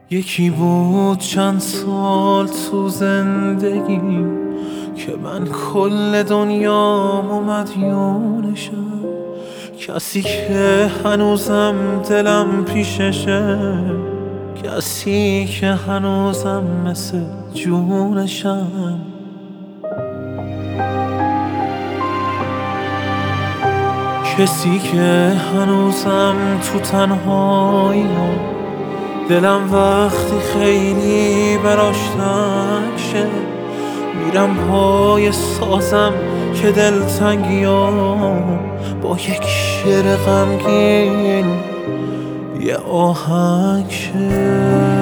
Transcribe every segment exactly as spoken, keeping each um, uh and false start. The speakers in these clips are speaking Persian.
یکی بود چند سال تو زندگی که من کل دنیام مدیونشم، کسی که هنوزم دلم پیششه، کسی که هنوزم مثل جونشم. کسی که هنوزم تو تنهایی دلم وقتی خیلی براش تنگ شه، میرم پای سازم که دلتنگیام با یک شعر غمگین یه آهنگ شه.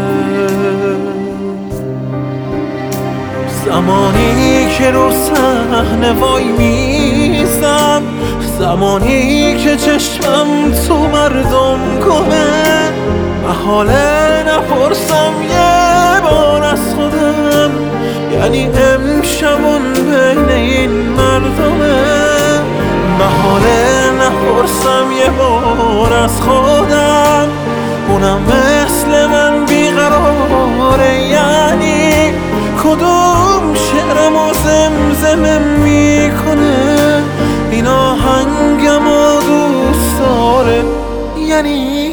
زمانی که رو صحنه وای میزم، زمانی که چشمم تو مردم گمه، محاله نپرسم یه بار از خودم، یعنی امشبون بین این مردمه. محاله نپرسم یه بار از خودم، اونم مثل من بیقراره، یعنی کدوم شعرمو زمزمه میکنه، این آهنگمو دوست داره، یعنی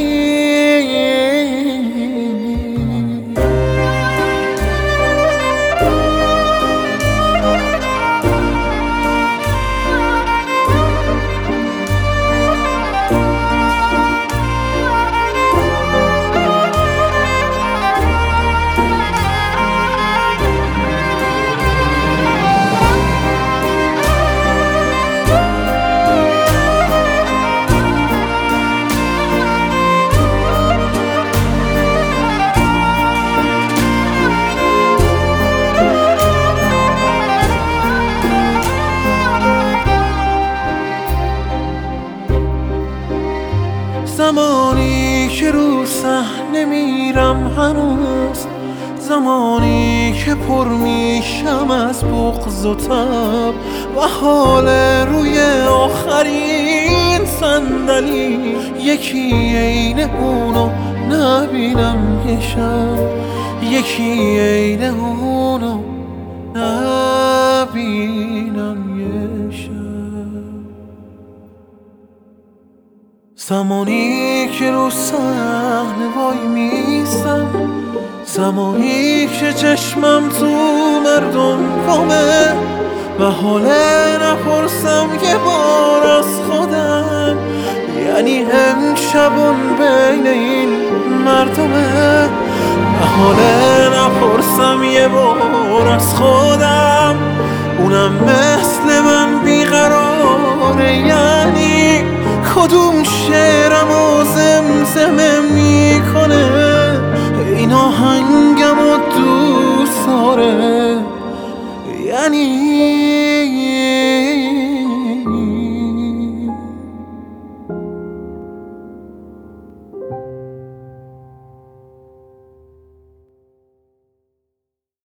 زمانی که رو صحنه میرم هنوز، زمانی که پر میشم از بغض و تب و حال روی آخرین صندلی، یکی عین اونو نبینم یه شب، یکی عین اونو نبینم یه شب. زمانی که رو صحنه وای میستم، زمانی که چشمم تو مردم گمه، و حاله نپرسم یه بار از خودم، یعنی امشبون بین این مردمه. و حاله نپرسم یه بار از خودم، اونم مثل من بیقراره، یعنی کدوم شعرمو زمزمه میکنه، این آهنگمو دوست داره، یعنی